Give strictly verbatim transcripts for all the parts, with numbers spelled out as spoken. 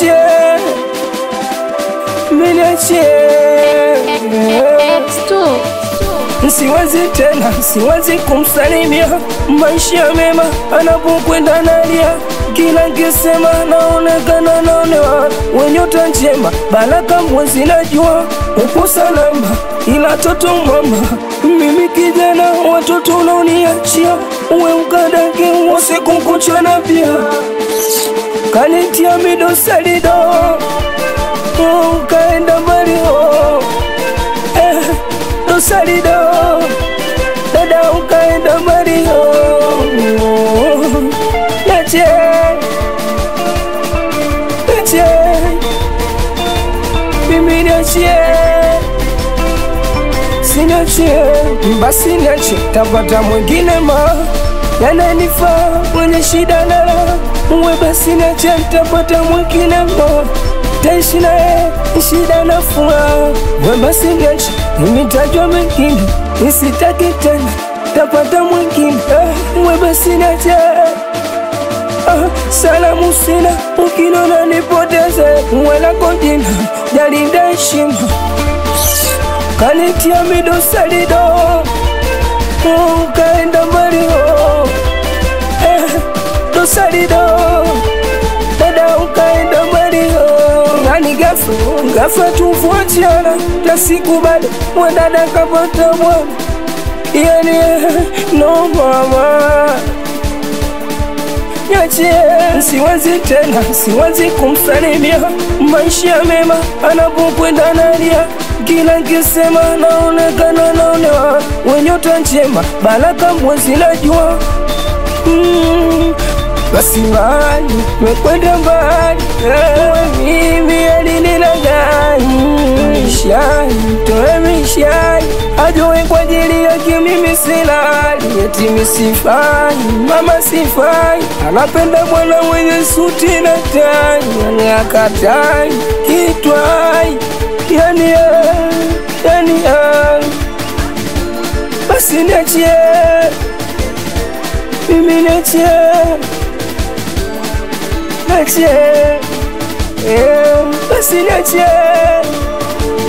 niachie, mimi niachie. Siwezi tena, siwezi kumsalimia, maisha mema anapokwenda nalia. Kila kisema naonekana naonewa, wenyota njema baraka mwezi najua. Upo salama ila toto mama, mimi kijana watoto unaoniachia. Uwe ukadake usiku kucha na pia kanitia mido salido, ukaenda mbali ho eh, do salido dada ukaenda mbali ho. Nache nache mimi niachie, siniachie basi niachie, tapata mwingine ma yananifaa mwenye shida na raha. Uwe basi niachie, tapata mwingine ma taishi nae shida na furaha. Uwe basi niachie, nimetajwa mengine nisitaki tena, tapata mwingine. Uwe basi niachie, salamu sina ukinona nipoteze. Wala kojina jalinda heshima, kanitia mido salido, ukaenda mbali ho eh, do salido dada ukaenda mbali ho. Nani gafa gafa tufuatiana na siku bado wadada kapata mwana, yani no mama. Niachie, siwezi tena, siwezi kumsalimia, maisha mema anapokwenda nalia. Kila kisema naonekana naonewa, wenyota njema baraka mwezi najua. mm, Basi mbali, mekwenda mbali, mimi alinilagai mishai, toe mishai ajue kwa ajili yake mimi silali. Eti misifai, mama sifai, anapenda bwana mwenye suti na tai, yani akatai kitwai, yani yani basi niachie, mimi niachie, niachie, basi niachie.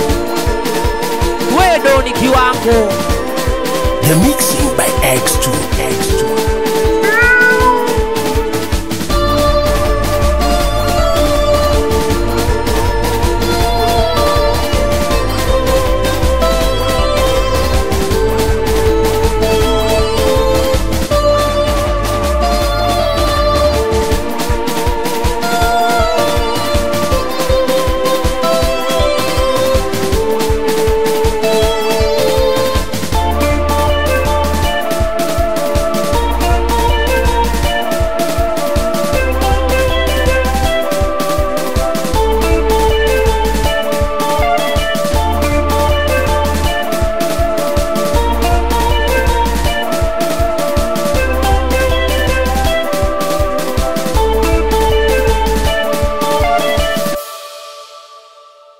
Wewe ndo ni kiwango. The mixing by X two.